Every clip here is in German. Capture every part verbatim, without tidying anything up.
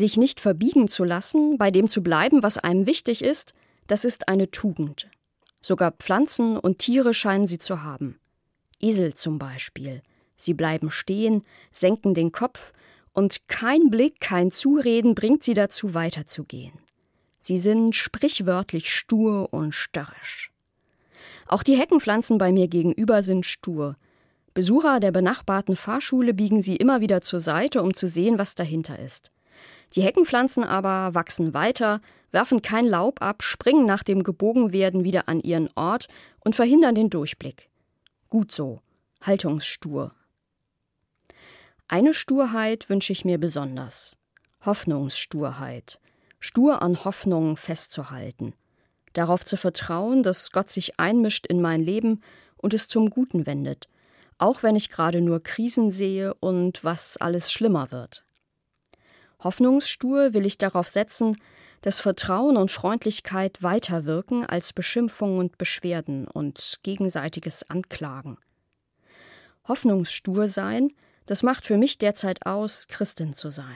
Sich nicht verbiegen zu lassen, bei dem zu bleiben, was einem wichtig ist, das ist eine Tugend. Sogar Pflanzen und Tiere scheinen sie zu haben. Esel zum Beispiel. Sie bleiben stehen, senken den Kopf und kein Blick, kein Zureden bringt sie dazu, weiterzugehen. Sie sind sprichwörtlich stur und störrisch. Auch die Heckenpflanzen bei mir gegenüber sind stur. Besucher der benachbarten Fahrschule biegen sie immer wieder zur Seite, um zu sehen, was dahinter ist. Die Heckenpflanzen aber wachsen weiter, werfen kein Laub ab, springen nach dem Gebogenwerden wieder an ihren Ort und verhindern den Durchblick. Gut so, haltungsstur. Eine Sturheit wünsche ich mir besonders. Hoffnungssturheit. Stur an Hoffnungen festzuhalten. Darauf zu vertrauen, dass Gott sich einmischt in mein Leben und es zum Guten wendet. Auch wenn ich gerade nur Krisen sehe und was alles schlimmer wird. Hoffnungsstur will ich darauf setzen, dass Vertrauen und Freundlichkeit weiter wirken als Beschimpfung und Beschwerden und gegenseitiges Anklagen. Hoffnungsstur sein, das macht für mich derzeit aus, Christin zu sein.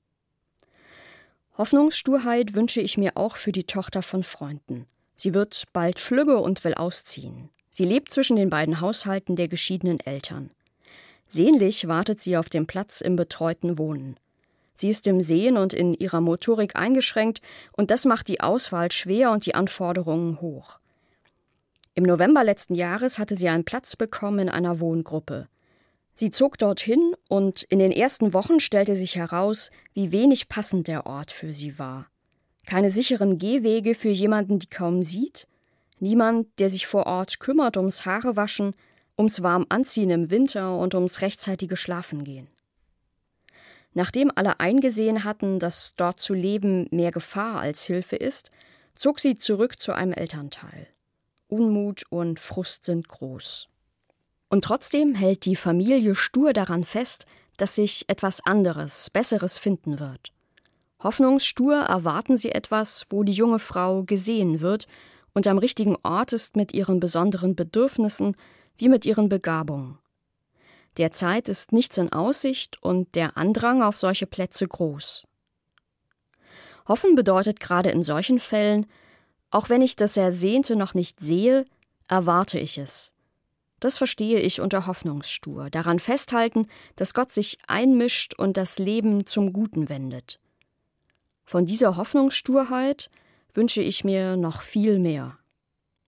Hoffnungssturheit wünsche ich mir auch für die Tochter von Freunden. Sie wird bald flügge und will ausziehen. Sie lebt zwischen den beiden Haushalten der geschiedenen Eltern. Sehnlich wartet sie auf dem Platz im betreuten Wohnen. Sie ist im Sehen und in ihrer Motorik eingeschränkt und das macht die Auswahl schwer und die Anforderungen hoch. Im November letzten Jahres hatte sie einen Platz bekommen in einer Wohngruppe. Sie zog dorthin und in den ersten Wochen stellte sich heraus, wie wenig passend der Ort für sie war. Keine sicheren Gehwege für jemanden, die kaum sieht, niemand, der sich vor Ort kümmert ums Haarewaschen, ums warm Anziehen im Winter und ums rechtzeitige Schlafengehen. Nachdem alle eingesehen hatten, dass dort zu leben mehr Gefahr als Hilfe ist, zog sie zurück zu einem Elternteil. Unmut und Frust sind groß. Und trotzdem hält die Familie stur daran fest, dass sich etwas anderes, Besseres finden wird. Hoffnungsstur erwarten sie etwas, wo die junge Frau gesehen wird und am richtigen Ort ist mit ihren besonderen Bedürfnissen wie mit ihren Begabungen. Derzeit ist nichts in Aussicht und der Andrang auf solche Plätze groß. Hoffen bedeutet gerade in solchen Fällen, auch wenn ich das Ersehnte noch nicht sehe, erwarte ich es. Das verstehe ich unter Hoffnungsstur, daran festhalten, dass Gott sich einmischt und das Leben zum Guten wendet. Von dieser Hoffnungssturheit wünsche ich mir noch viel mehr.